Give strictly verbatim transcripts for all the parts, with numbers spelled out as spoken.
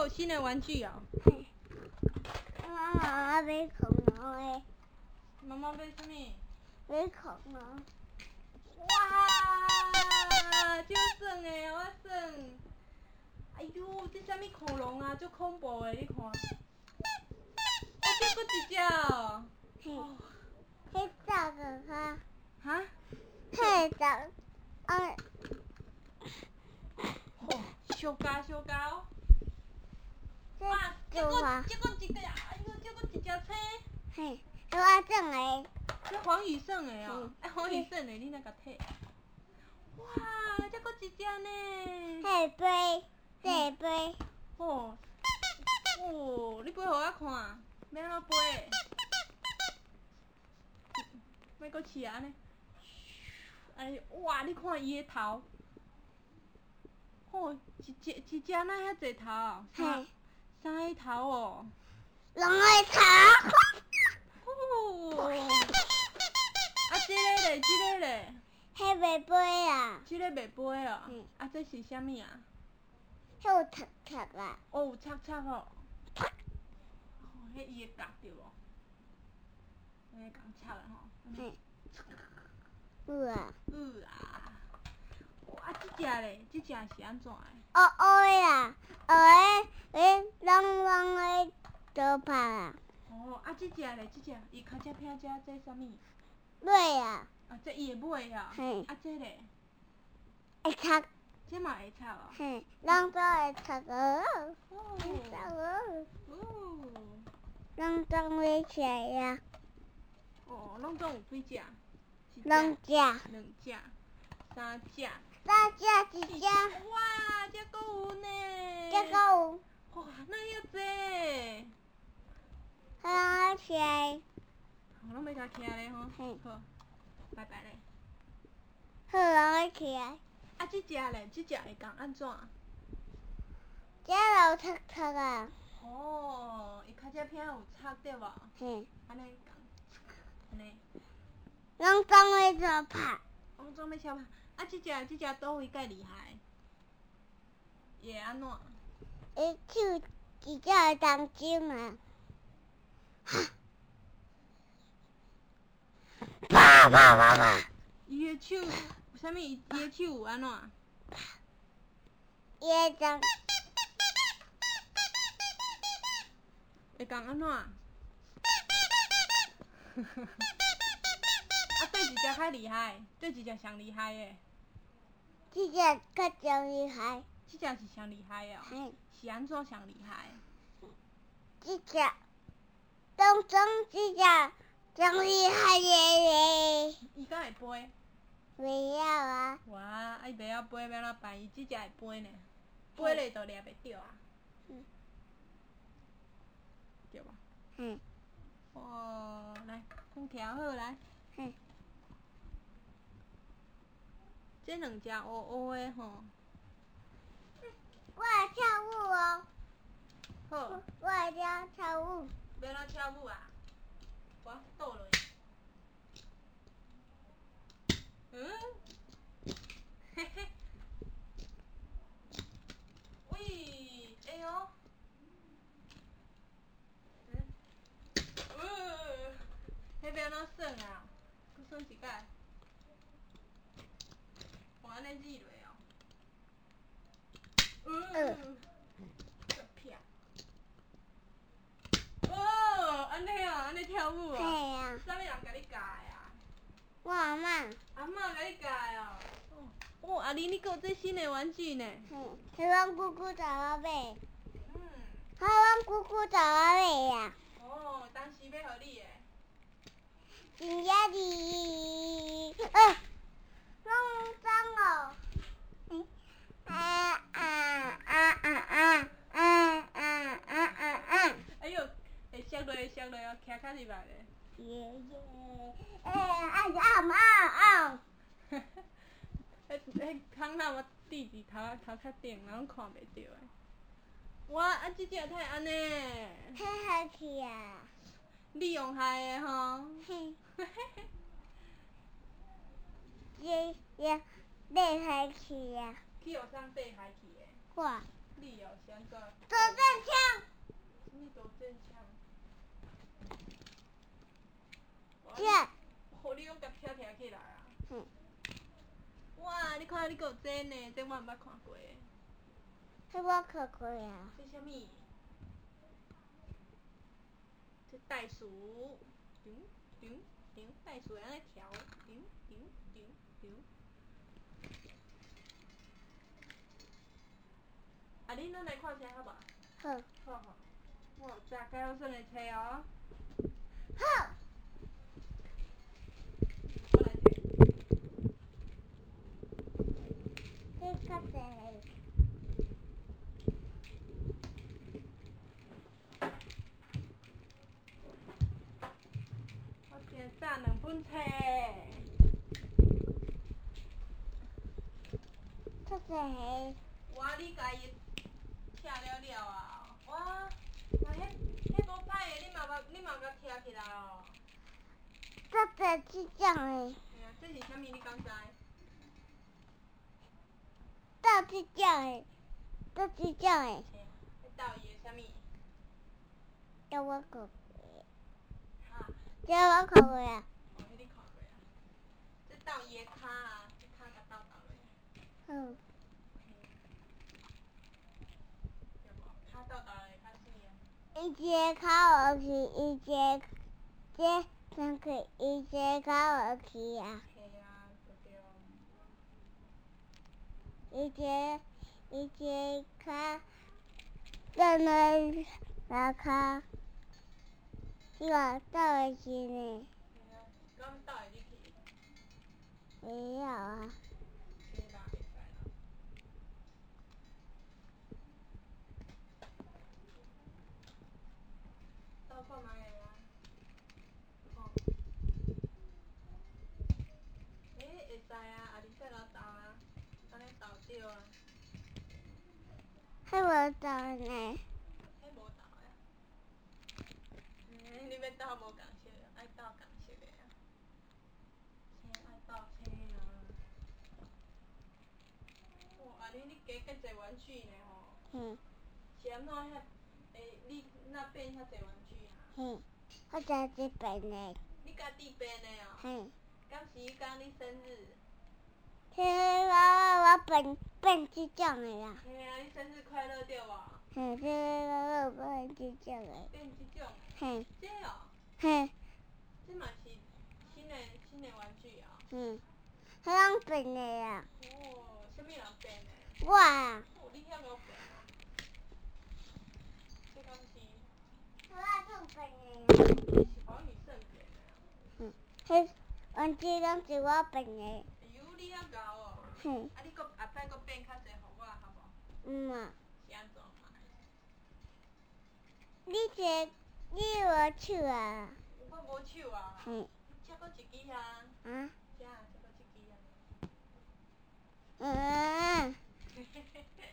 有新的玩具哦。 妈妈买恐龙诶。 妈妈买什么？ 买恐龙。 哇，就算诶，我算。哎呦，这什么恐龙啊？足恐怖诶，你看。哦，这搁一只哦。 嘿。迄只个哈。 哈？ 迄只，啊。 哦，小家小家哦。哇，这个这个一个，哎呦，这个一只青。 嘿，我种诶。 这黄羽胜诶哦，哎，黄羽胜诶，你哪甲摕？哇，这个一只呢。 迄杯，这杯。 哦，哦，你飞互我看，要安怎飞？要搁试安尼。哎，哇，你看伊诶头。哦，一只一只哪遐济头？三三个头哦。 两个头。 哦。啊，这个咧，这个咧。 迄袂飞啊。 这个袂飞哦。嗯。啊，这是啥物啊？ 迄有擦擦啊。 哦，有擦擦哦。哦，迄伊会夹着无？安尼共擦的吼。 嘿。有啊。 有啊。啊，这只咧，这只是安怎的？ 黑黑的啦，黑的，诶，拢拢的刀拍啊。 哦，啊，这只咧，这只，伊脚只片只，这啥物？ 尾啊。 啊，这伊的尾啊。 嘿。 啊，这咧？ 会擦。 这嘛会擦哦。 嘿，拢总会擦哦。 哦。 擦哦。 哦。 拢总会起来呀。 哦，拢总有几只？ 两只。 两只。三只。 三只一只。 哇，这个有呢。 这个有。 哇，那遐济。 好起来。 好，咱要甲徛咧吼。 嘿。 好，拜拜咧。 好，咱起来。 啊，这只咧，这只会共安怎？ 这有擦擦啊。 哦，伊脚只片有擦对无？ 嘿。 安尼共，安尼。 拢总会做拍。 拢总要敲拍。啊，这只这只倒位介厉害？伊会安怎？ 伊手一只会当针啊。啪啪啪啪。 伊的手，啥物？伊的手有安怎？ 伊会当。 会共安怎？啊，对一只较厉害？对一只上厉害的？ 这只较上厉害。 这只是上厉害的哦。 嘿。 是安怎上厉害？ 这只，当中这只上厉害的。 伊敢会飞？ 袂晓啊。 哇，啊伊袂晓飞，要安怎办？伊这只会飞呢，飞咧就抓袂着啊。 嗯。 对吧？ 嗯。 哦，来，空调好来。 嗯。 这两只乌乌的吼。 我来跳舞哦。 好。 我来跳跳舞。 要咱跳舞啊？我倒落。嗯？嘿嘿。喂，哎呦。嗯。呃，迄要安怎算啊？搁算一摆。我安尼入落哦。嗯。撇。哦，安尼哦，安尼跳舞哦。 嘿啊。 啥物人甲你教的啊？ 我阿嬷。 阿嬷甲你教的哦。哦，阿玲，你阁有这新的玩具呢？ 嗯，是阮姑姑带我买。 嗯。 好，阮姑姑带我买呀。 哦，当时要互你的。 真正哩，呃，弄脏哦。嗯。啊啊啊啊啊啊啊啊啊啊！ 哎呦，会摔落会摔落哦，徛较入来咧。 耶耶，哎，啊啊啊啊！ 迄迄空那么滴伫头仔头壳顶，人拢看袂着诶。哇，啊，这只也太安尼。 太好去啊！ 你用害诶吼。 嘿。耶耶，你害去啊！ 去学啥缀害去诶？ 我。 你哦是安怎？ 昨天物多正常？ 这。 互你用甲拆拆起来啊！ 嗯。 哇，你看你还有这呢，这我毋捌看过。 这我看过啊。 这啥物？这袋鼠，丢丢丢，袋鼠安尼跳，丢丢丢丢。啊，恁咱来看册好无？ 好。 好好。我有摘介绍算的册哦。 好。 我来摕。 这较济。 我先摘两本册。 较济。 我你家己拆了了啊！哇，那迄迄无歹的，你嘛捌你嘛甲拆起来哦。 较济即种的。 嘿啊，这是啥物？你敢知？ 倒即种的，倒即种的。 迄倒伊的啥物？ 这我看过。 哈？ 这我看过啊。 哦，迄你看过啊？这倒伊的骹啊，这骹甲倒倒落。 好。 对无？骹倒倒落较水啊。 伊一个脚下去，伊一个这上去，伊一个脚下去啊。 嘿啊，对对。 伊一个伊一个脚在那拉骹，这个倒会去呢。 嘿啊，敢倒会入去？ 会晓啊。 可以啦，会使啦。倒看卖个啊。吼。诶，会使啊，啊而且老豆啊，安尼倒着啊。 迄无倒呢。 迄无倒的啊。嗯，你要倒无共色的，爱倒共色的啊。青爱倒青啊。哦，安尼你加介济玩具呢吼。 嗯。 是安怎遐？诶，你哪变遐济玩具啊？ 嘿，我家己变的。 你家己变的哦？ 嘿。 敢是迄天你生日？ 迄个我变变即种的啦。 嘿啊，你生日快乐对无？ 嘿，这个我变即种的。 变即种？ 嘿。 这哦？ 嘿。 这嘛是新的新的玩具哦？ 嗯。迄人变的啊。 哦，啥物人变的？ 我啊。 哦，你遐会变哦？这敢是？ 我算变的。 是互你算变的哦？ 嗯，迄玩具拢是我变的。 哎呦，你遐敖哦！ 嘿。 啊，你搁后摆搁变较济互我好无？ 嗯啊。 是安怎嘛？ 你这你无手啊？ 我无手啊。 嘿。 遮搁一支啊。 啊？ 遮，遮搁一支啊。 嗯。 嘿嘿嘿嘿。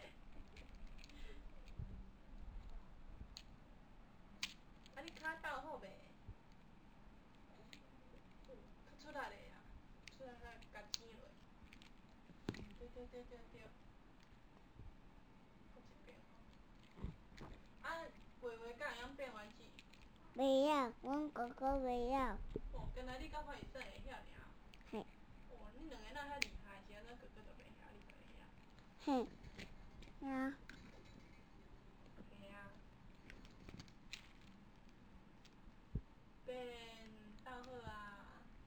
啊，你骹倒好袂？出力嘞啊！出力来甲牵落。对对对对对。搁一遍哦。啊，画画敢会晓变玩具？ 袂晓，阮哥哥袂晓。 哦，原来你甲我会算会晓尔。 嘿。 哦，恁两个哪遐厉害，是安怎哥哥都袂晓，你就会晓？ 嘿。呀。 嘿啊。变倒好啊。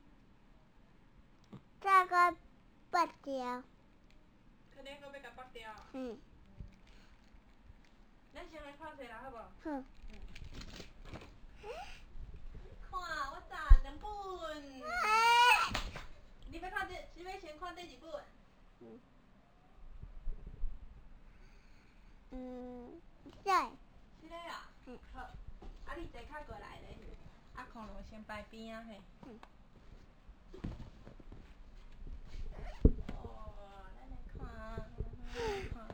再个拔掉。 肯定搁要甲拔掉。 嗯。 咱先来看册啦，好无？ 好。 看，我摘两本。你要看第，你要先看第几本？ 嗯。嗯，对。 是嘞啊。 嗯。 好，啊你坐较过来咧，啊恐龙先摆边仔嘿。 嗯。 哦，咱来看，来看。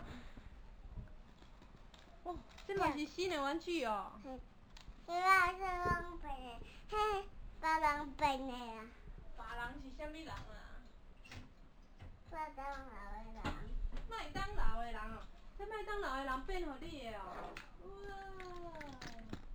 哦，这嘛是新的玩具哦。 嘿。这个是人变的，嘿，别人变的啊。 别人是啥物人啊？ 麦当劳的人。 麦当劳的人哦，这麦当劳的人变互你的哦。哇！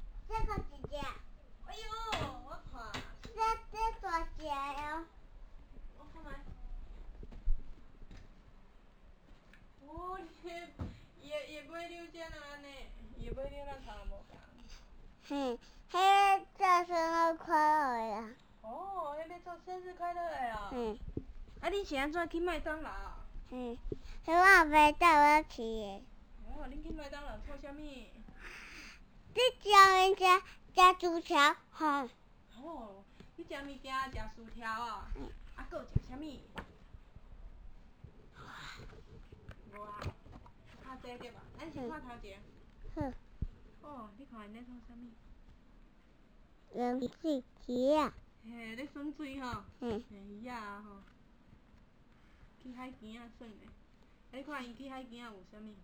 哦，伊伊伊买了遮那安尼，伊买了咱头无共。 嘿，迄个叫生日快乐的啊。 哦，迄要做生日快乐的哦。 嗯。 啊，你是安怎去麦当劳？ 嗯，迄我袂带我去的。 哦，恁去麦当劳做啥物？ 你食物件食薯条，吼。 哦，你食物件食薯条哦。 嗯。 啊，搁有食啥物？无啊。看这对吧？咱先看头前。 好。 哦，你看因咧创啥物？ 盐水鱼啊。 嘿，咧耍水吼。 嗯。 鱼啊吼。去海边啊耍的。啊，你看伊去海边啊有啥物？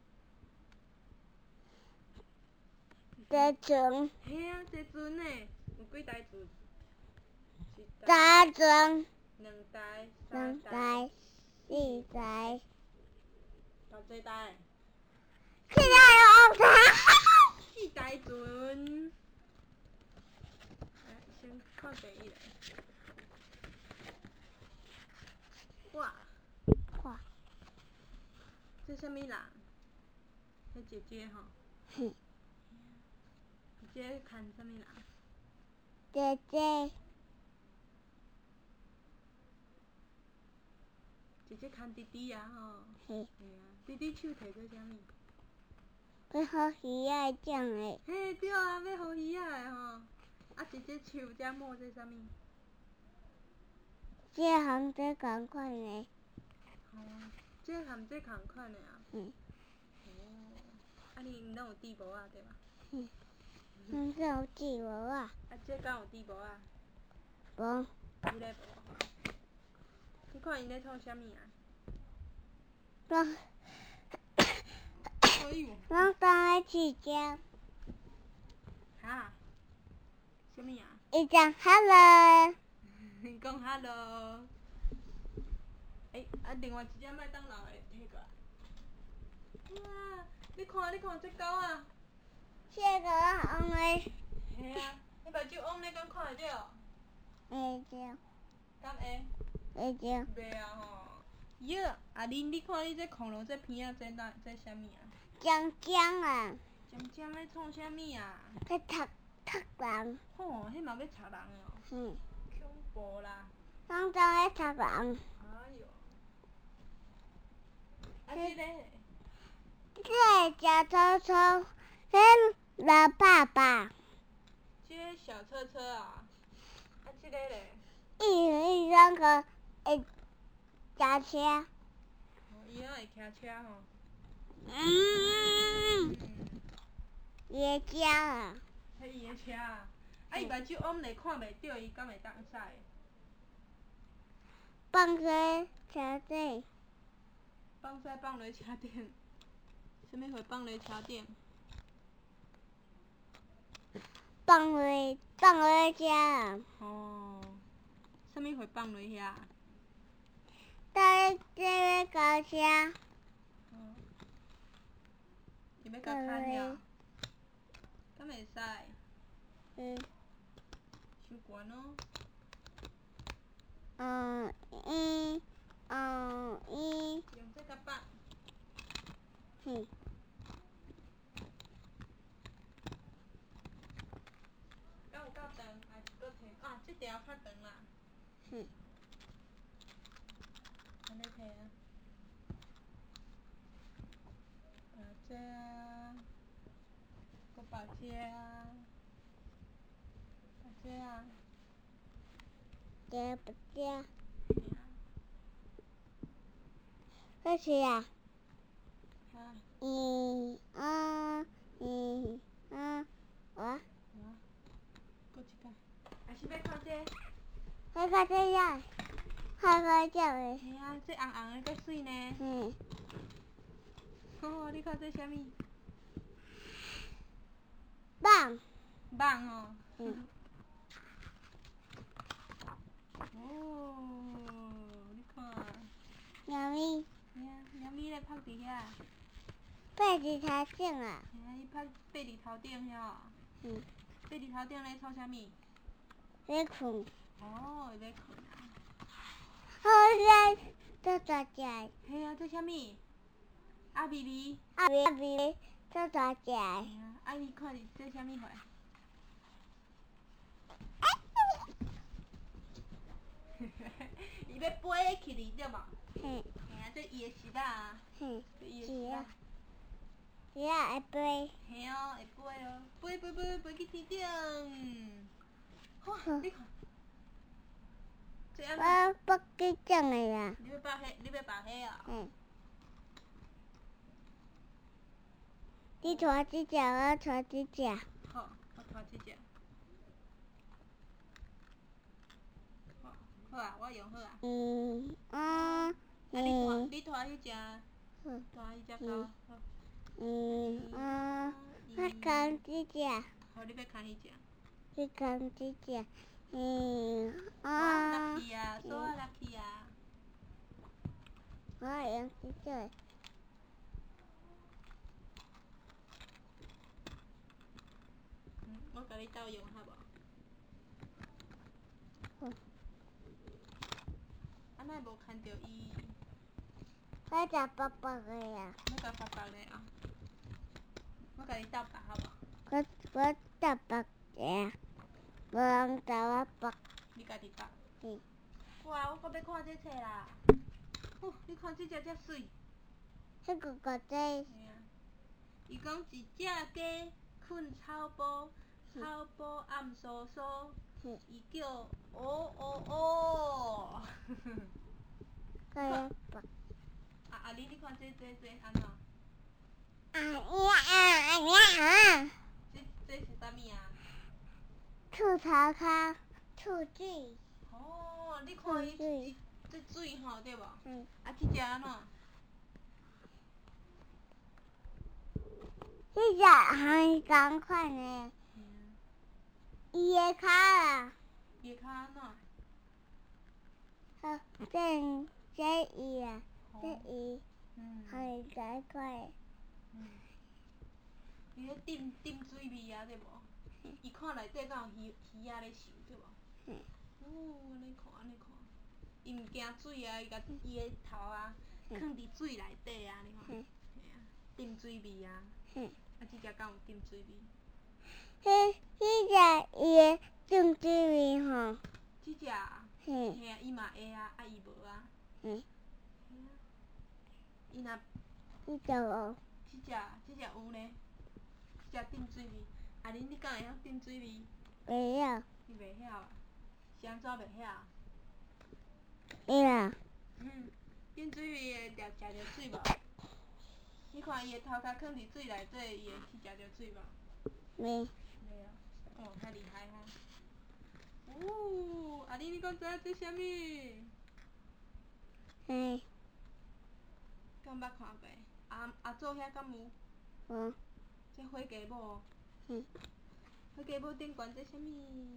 坐船。 嘿啊，坐船诶，有几台船？ 三船。 两台。 两台。四台。 偌济台？ 四台五台。 四台船。来，先看第一个。哇！ 哇！ 这啥物人？迄姐姐吼。 哼。 姐姐牵啥物人？ 姐姐。 姐姐牵弟弟啊吼。 嘿。 嘿啊，弟弟手摕做啥物？ 要互鱼仔种的。 嘿，对啊，要互鱼仔的吼。啊，姐姐手遮摸做啥物？ 这项这共款的。 哦，这含这共款的啊。 嗯。 哦，啊你毋拢有滴无啊对吧？ 嗯。嗯，这有滴无啊？ 啊，这敢有滴无啊？ 无。 伊咧无。你看因咧创啥物啊？ 我。 可以无？ 我当咧饲只。 哈？啥物啊？ 伊讲 hello。 伊讲 hello。诶，啊，另外一只麦当劳的摕过来。哇！你看，你看这狗啊！ 这个我用的。 嘿啊，你目睭往咧敢看会到？ 会着。 敢会？ 会着。 袂啊吼。哟，啊恁你看你这恐龙这片仔这哪这啥物啊？ 江江啊。 江江咧创啥物啊？ 去读读人。 吼，迄嘛要插人哦。 嗯。 恐怖啦！ 我当咧读人。 哎哟。啊，这个。 这个小车车，这老爸爸。 这个小车车啊，啊，这个咧。 伊伊两个会驾车。 哦，伊拢会骑车吼。 嗯。伊会车啊。 迄伊的车啊，啊伊目睭往内看袂到，伊敢会当驶？ 放在车顶。 放驶放落车顶。啥物会放落车顶？ 放落放落遮啊。 哦。啥物会放落遐？ 在这个高车。 哦。伊要甲牵了？敢会使？ 嗯。 伤悬哦。 嗯一嗯一。 用这个绑。 嗯。 敢有够长，还是搁摕？啊，这条较长啦。 嗯。 安尼摕啊。把这啊，搁把这啊，把这啊。 这不这。 嘿啊。 这是啊。 哈。 一二一二，我。 我。搁一个。还是要看这？ 要看这样，看看这个。 嘿啊，这红红的，搁水呢。 嗯。 哦，你看这啥物？ 棒。 棒哦。 嗯。 哦，你看。 猫咪。 嘿啊，猫咪咧趴伫遐。 爬伫头顶啊。 嘿啊，伊趴爬伫头顶遐哦。 嗯。 爬伫头顶咧创啥物？ 咧困。 哦，伊咧困啊。 好在这大只。 嘿啊，这啥物？ 啊咪咪， 啊咪咪做大只。 嘿啊，啊你看是这啥物货？伊要飞起哩，对无？ 嘿， 嘿啊，这伊的食啊， 嘿， 这伊的食啊。 只要会飞。 嘿哦，会飞哦，飞飞飞飞去天顶。哇，你看，这安怎？ 我不记种的啦。 你要拔虾？你要拔虾啊？ 嗯。你拖几只，我拖几只。 好，我拖这只。好，好啊，我用好啊。 嗯啊啊，你拖， 嗯你拖迄只， 嗯拖迄只狗。好， 嗯啊，我扛几只， 好，你要牵迄只。 你扛几只？嗯我啊落，去啊，锁啊落去啊。 我用几只？ 嗯，我甲你斗用好无？ 好。 安那无牵着伊？ 我食白白的呀。 要甲白白的啊？我甲你斗白好无？ 我我食白的，无人甲我白。 你家己斗。 嗯。 哇，我搁要看这册啦。哦，你看这只遮水。 迄个个仔。 嘿啊。伊讲一只鸡困草包，草包暗疏疏，伊叫哦哦哦。 我用白。 啊啊！你你看这这这安怎？ 啊呀啊呀！ 这这是啥物啊？ 兔头壳，兔子。 哦，你看伊伊这水吼对无？ 嗯。 啊，这只安怎？ 这只和同款的， 嗯。 伊的脚啊， 伊骹安怎？ 好，这这伊啊，这哦。 伊嗯。 和同款的。 嗯。伊咧浸浸水味啊，对无？伊看内底敢有鱼鱼仔咧游，对无？ 嗯。 哦，安尼看安尼看，伊毋惊水啊，伊甲伊的头啊放伫水内底啊，你看。 嗯。 嘿啊，浸水味啊。 嗯。 啊，即只敢有浸水味？ 迄迄只伊的浸水味吼。 即只啊？ 嘿。 嘿啊，伊嘛会啊，啊伊无啊。 嗯。 嘿啊。伊若伊就有。 即只即只有呢，即只浸水味。啊，恁你敢会晓浸水味？ 袂晓。 你袂晓啊？是安怎袂晓？ 会啦。 嗯，浸水味会食食着水无？你看伊的头壳放伫水内底，伊会去食着水无？ 袂。 袂啊。哦，较厉害哈。哦，啊你你讲知影这啥物？ 嘿。 敢捌看过？阿阿祖遐敢有？ 无。 这火鸡母。 嗯。 火鸡母顶悬这啥物？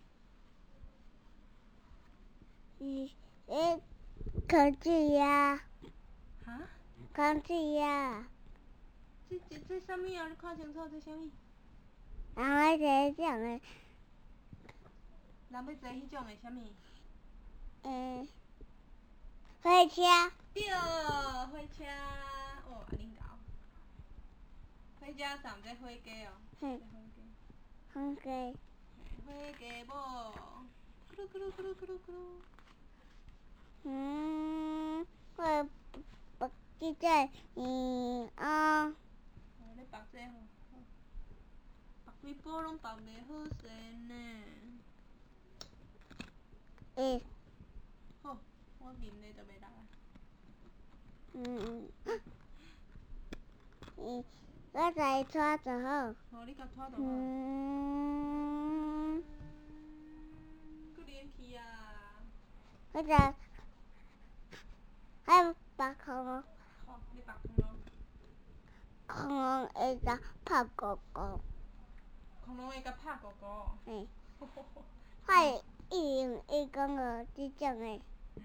伊迄空气呀。 哈？ 空气呀。 这这这啥物啊？你看清楚这啥物？ 人要坐种的。 人要坐迄种的啥物？ 嗯。火车。 对，火车。哦，安尼搞。火车上这火鸡哦。 嗯。火鸡。 火鸡母，咕噜咕噜咕噜咕噜咕噜。 嗯，我不记得，嗯啊。 哦，你绑这吼，绑几波拢绑袂好势呢。 诶。 好，我啉咧就袂落啊。 嗯嗯。嗯，我甲伊拖就好。 好，你甲拖就好。 嗯。 佫连去啊。 我甲，还绑恐龙。 好，你绑恐龙。 恐龙会甲拍狗狗。 恐龙会甲拍狗狗。 嘿。我会一用一讲个即种的。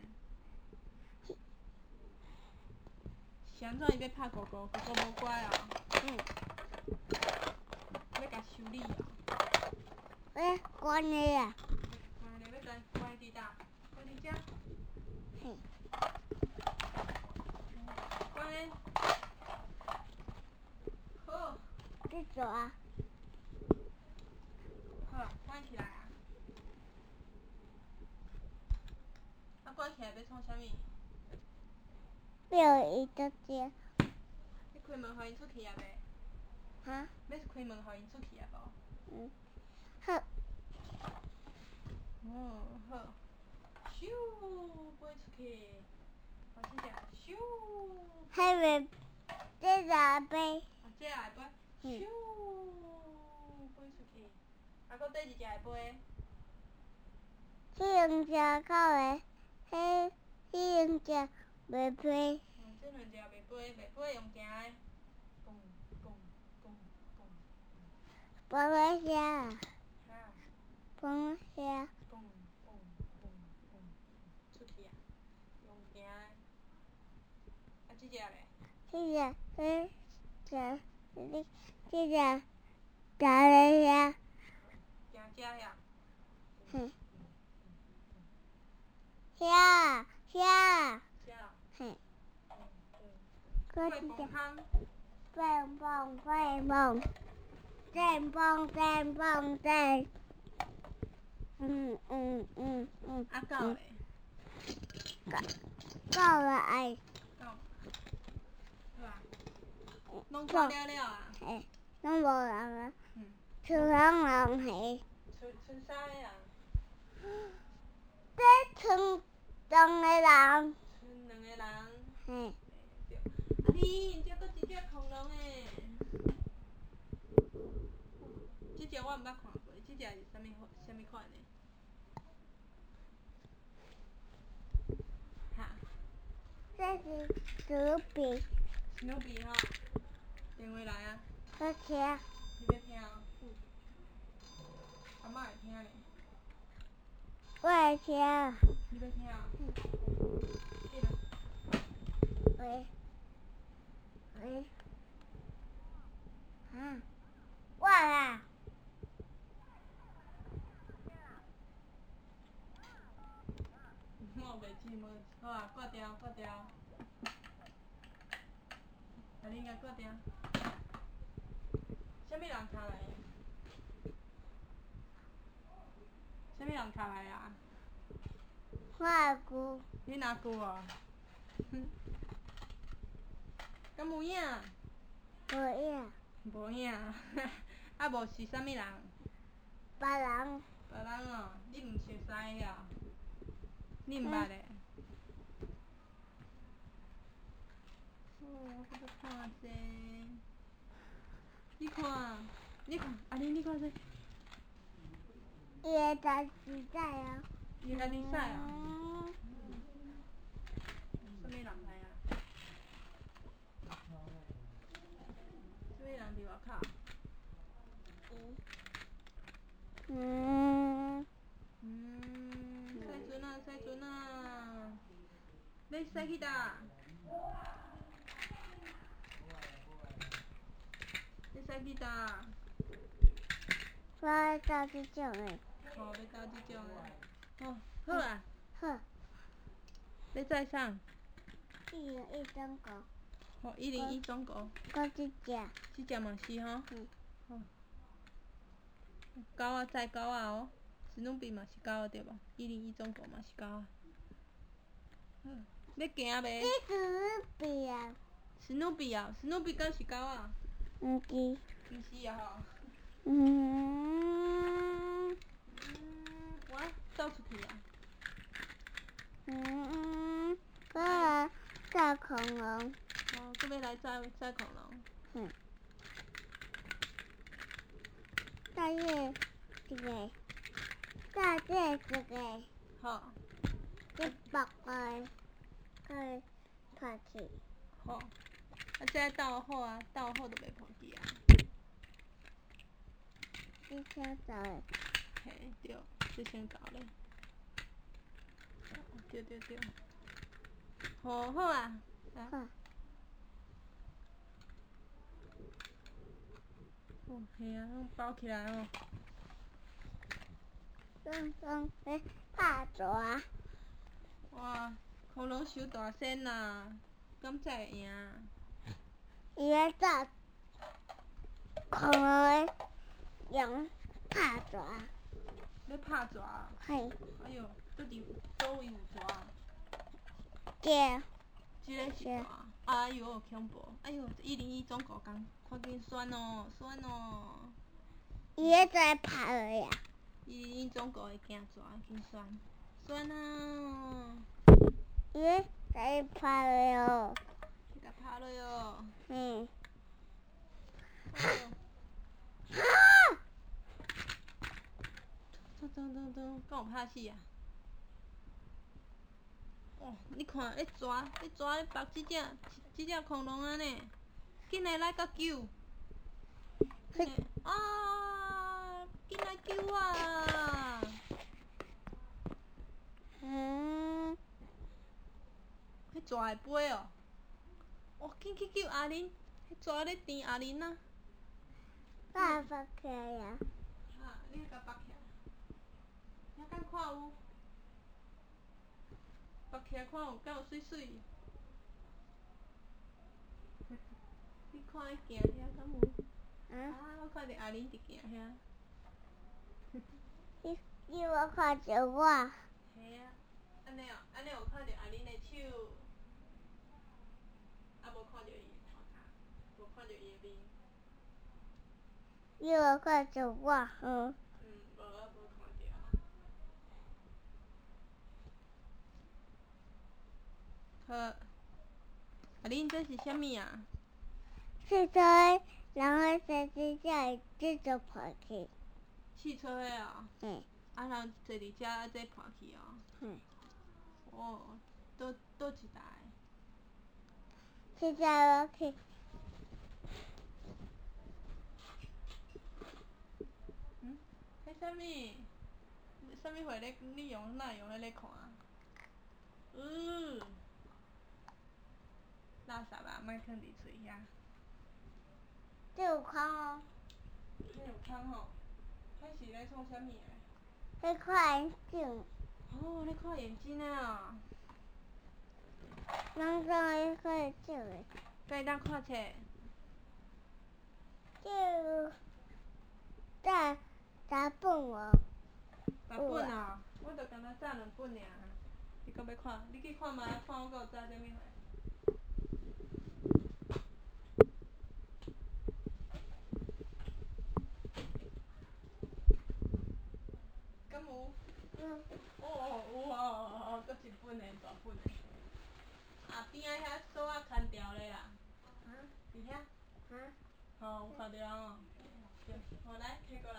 是安怎伊要拍狗狗？狗狗无乖哦。 嗯。 要甲修理哦。 要关的啊。 关的，要甲关伫倒？关伫遮。 嘿。 关的。 蛇。 好，关起来啊。啊，关起来要创啥物？ 有一个姐。 你开门，互因出去啊袂？ 哈？ 要是开门，互因出去啊无？ 嗯。好。 哦，好。咻，飞出去。我这只，咻。 还没，这只飞。 啊，这也会飞？咻，飞出去。啊，搁第一只会飞？ 这两只靠诶，迄这两只袂飞。 嗯，这两只袂飞，袂飞用行诶。蹦蹦蹦蹦。 蹦一下。 哈。 蹦一下。 蹦蹦蹦蹦，出去啊！用行诶。啊，这只咧？ 这只，这只，这这只，打了下。 行遮遐。 哼。下下。 遮。 嘿。 过这只。 蹦蹦蹦蹦，蹦蹦蹦蹦蹦。嗯嗯嗯嗯。 啊，狗咧？ 狗，狗来。 狗。好啊。拢看了了啊？ 嘿，拢无人啊。 嗯。 剩两人嘿。 剩剩三个人。 这剩两个人。 剩两个人。 嘿。 对。啊哩，遮搁一只恐龙诶。这只我毋捌看过，这只是啥物啥物款诶？哈。 这是史努比。 史努比吼。电话来啊。 好听。 你要听哦。阿嬷会听咧。 我会听。 你要听哦。 喂。喂。啊。我啦。 我袂记无，好啊，挂掉挂掉。啊，你甲挂掉。啥物人敲来？啥物人敲来啊？ 我阿姑。 你阿姑哦？哼。敢有影？ 无影。 无影。啊，无是啥物人？ 别人。 别人哦，你毋熟悉哦？你毋捌咧？哦，我搁要看者。你看，你看，啊你你看这。 伊会当时在啊。 伊甲你使哦？啥物人来啊？啥物人伫外口？ 嗯。 嗯，驶船啊，驶船啊！要驶去倒？要驶去倒？ 我要到这种诶。 哦，要到这种诶。哦，好啊。 好。 要载啥？ 一人一种狗。 哦，一零一中国。 搁这只。 这只嘛是吼。 嗯。 好。狗仔载狗仔哦，史努比嘛是狗仔对无？一零一中国嘛是狗仔。嗯，要行袂？ 这史努比啊。 史努比啊，史努比敢是狗仔？ 毋是。 毋是啊吼。 嗯。 嗯，我走出去啊。 嗯，我来载恐龙。 哦，搁要来载载恐龙。 嗯。载这这个，载这这个。 好。 这白个，个破去。 好。啊，这倒好啊，倒好就袂破去啊。 这先走诶。 嘿，对，这先搞咧。对对对。好好啊。 好。 哦，嘿啊，拢包起来哦。 刚刚在拍蛇。 哇，恐龙伤大声啦，敢才会赢？ 伊在走， 恐龙用拍爪。 咧拍蛇？ 嘿。 哎哟，到底倒位有蛇？ 这。 即个是蛇。哎哟，恐怖！哎哟，一零一总狗刚，快紧选哦，选哦。 伊咧在拍了呀。 一零一总狗会惊蛇，紧选，选啊！ 伊咧在拍了哟。 伊甲拍落哟。 嗯。 哈！咚咚咚咚，敢有拍死啊？哦，你看，咧抓，咧抓咧绑即只，即只恐龙啊呢，紧来来甲救！啊！紧来救我啊！ 嗯。 迄蛇会飞哦！哦，紧去救阿玲，迄蛇咧甜阿玲啊！ 爸爸起来呀！ 啊，你甲绑起来，遐敢看有？绑起来看有敢有水水？你看伊行遐敢有？啊！我看着阿玲伫行遐。 你你有看着我？ 嘿啊，安尼哦，安尼有看着阿玲的手，啊无看着伊的头壳，无看着伊的面。 你有看着我？嗯。 嗯，无啊，无看着。好，阿玲这是啥物啊？ 汽车，然后在这下这就跑去。 汽车的哦。 嗯。 啊，然后坐伫遮啊，再破去哦。 嗯。 哦，倒倒一台？ 汽车我去。 嗯？迄啥物？啥物货咧？你用哪用咧咧看？嗯。垃圾啊，莫囥伫喙遐。 这有空哦。 这有空吼？迄是咧创啥物诶？ 在看眼镜。 哦，咧看眼睛啊！ 人家在看眼镜诶。 甲伊当看册。 就在杂本哦。 杂本啊？我着干那载两本尔。你搁要看？你去看觅，看我搁有载啥物货？敢有？ 嗯。 哦，有哦哦哦，搁一本诶，大本诶。啊边仔遐锁仔牵条咧啦。 啊？ 伫遐？ 啊？ 吼，有看着哦。对，好来，摕过来。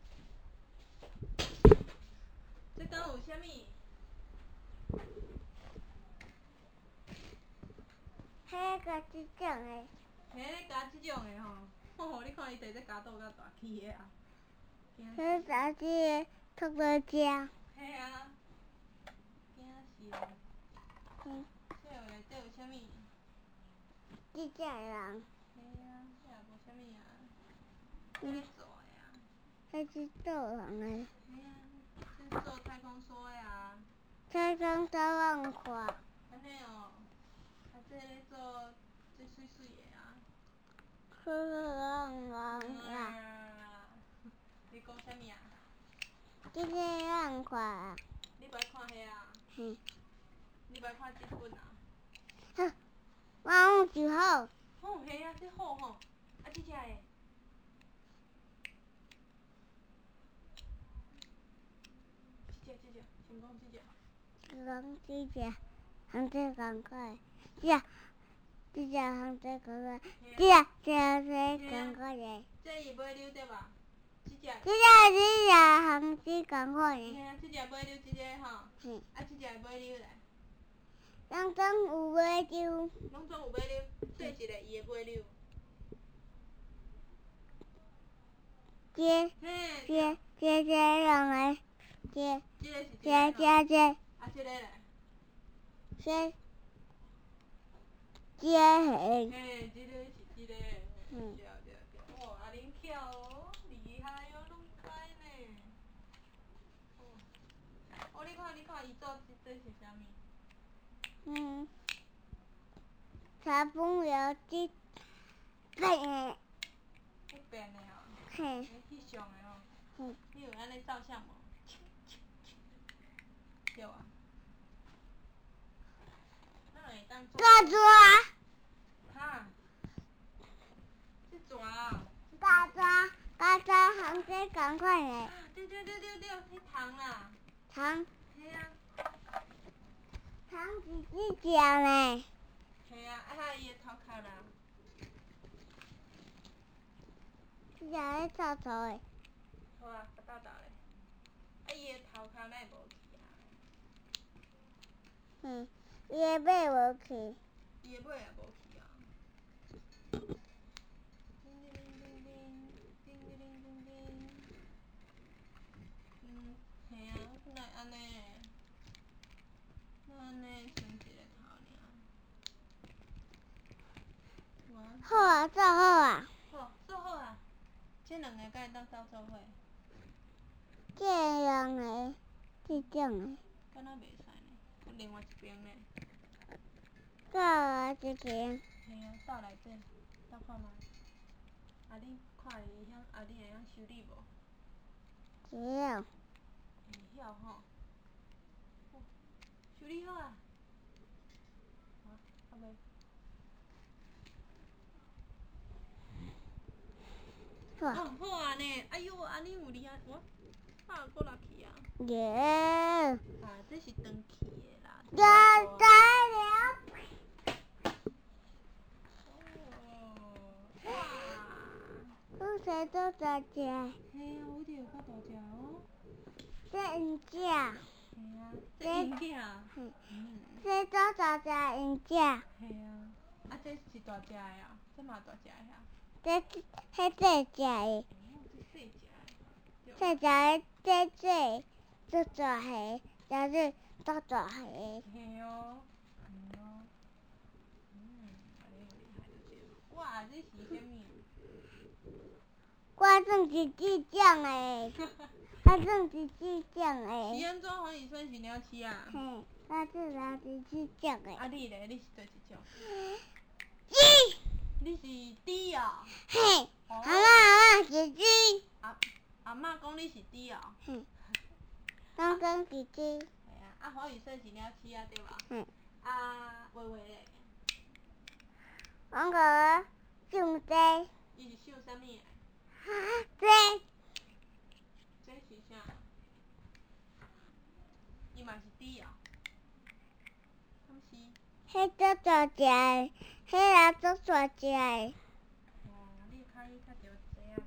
这敢有啥物？ 迄个即种诶。 嘿，咧加即种诶吼，吼，你看伊直直加倒甲大起个啊。 迄个是兔仔只。 嘿啊。惊死人。 嗯。 这有内底有啥物？ 即只人。 嘿啊，这也无啥物啊。这咧做诶啊。 迄是做人诶。 嘿啊，这做太空梭诶啊。 太空找人看。 安尼哦，啊这咧做这水水诶啊。 好人人啦。 你讲啥物啊？ 即个人看。 你无爱看迄啊？ 嗯。 你无爱看即本啊？ 哼，我有一号。 吼，嘿啊，这好吼。啊，即只诶。即只即只，先讲即只。 先讲即只，红色光块，即只，即只红色光块，即只，即只红色光块。 这伊尾溜对吧？即只。 即只即只红色光块。 嘿啊，即只尾溜即个吼。 嗯。 啊，即只尾溜咧。 拢总有尾溜。 拢总有尾溜，说一个伊的尾溜。 这，这，这这人诶，这，这这这。 啊，这个咧？ 这，这嘿。 嘿，这个是这个。嗯。对对对，哦，阿玲巧哦，厉害哦，拢知呢。哦。哦，你看，你看，伊做这这是啥物？ 嗯。小朋友这白诶。 迄白变的哦。 嘿。 翕相的哦。 嗯。 你有安尼照相无？对啊。咱会当做。 大抓。 哈？这蛇啊。 大抓，大抓，行这赶快嘞。 对对对对对，迄虫啦。 虫。 嘿啊。 虫是几只呢？ 嘿啊，啊哈伊的头壳啦。 只在臭臭的。 好啊，捌倒倒咧。啊伊的头壳哪会无去啊？ 嗯，伊的尾无去。 伊的尾也无去啊。叮铃铃铃，叮铃铃铃。嗯，嘿啊，哪会安尼？哪安尼伸一个头尔？ 好啊，做好啊。 好，做好啊。这两个敢会当斗做伙？ 这样的，这种的。 敢若袂使呢，另外一边呢？ 倒来一边。 嘿啊，倒内底，倒看觅。啊，你看会晓，啊，你会晓修理无？ 会晓。 会晓吼。修理好啊。好，啊未？ 好。 哦，好啊呢。哎哟，安尼有厉害，我啊，搁落去啊。 耶。 啊，这是长去的啦。 知知了。 哦，哇！ 有谁做大只？ 嘿啊，有滴有较大只哦。 这银只。 嘿啊，这银仔。 嗯。 嗯。 这做大只银只。 嘿啊，啊这是大只的啊，这嘛大只的啊。 这迄细只的。 哦，这细只的。 细只的，这这做大个，这是做大个。 嘿哦，嘿哦。嗯，安尼有厉害就对了。哇，这是啥物？ 我算是智障的，我算是智障的。 是安怎可以算是鸟鼠啊？ 嘿，我至少是智障的。 啊你咧？你是倒一种？ 鸡。 你是猪哦？ 嘿，阿嬷阿嬷是鸡。 阿阿嬷讲你是猪哦？ 嘿，我讲是鸡。 系啊，啊可以算是鸟鼠啊，对吧？ 嗯。 啊，微微咧。 我个上帝。 伊是姓啥物的？ 哈这。 这是啥？伊嘛是猪哦？敢是？ 迄做大只的，迄也做大只的。 哦，你较伊较着济啊咧。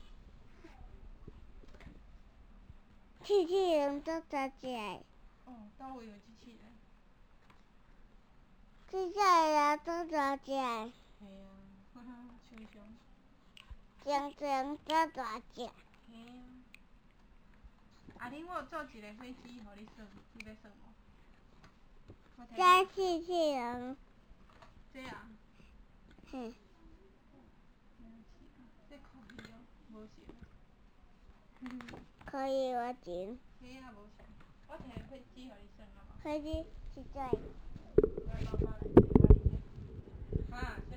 机器人做大只的。 哦，倒位有机器人？ 机器人也做大只的。 嘿啊，哈哈，想想。 真真做大只。 嘿啊。啊，恁我有做一个飞机，互你算，你要算无？ 这机器人。 这啊？ 嘿。 这可以哦，无钱。 可以我钱。 嘿啊，无钱。我摕个飞机互你算好无？ 飞机是这。 我包包内底，我伫遐。哈。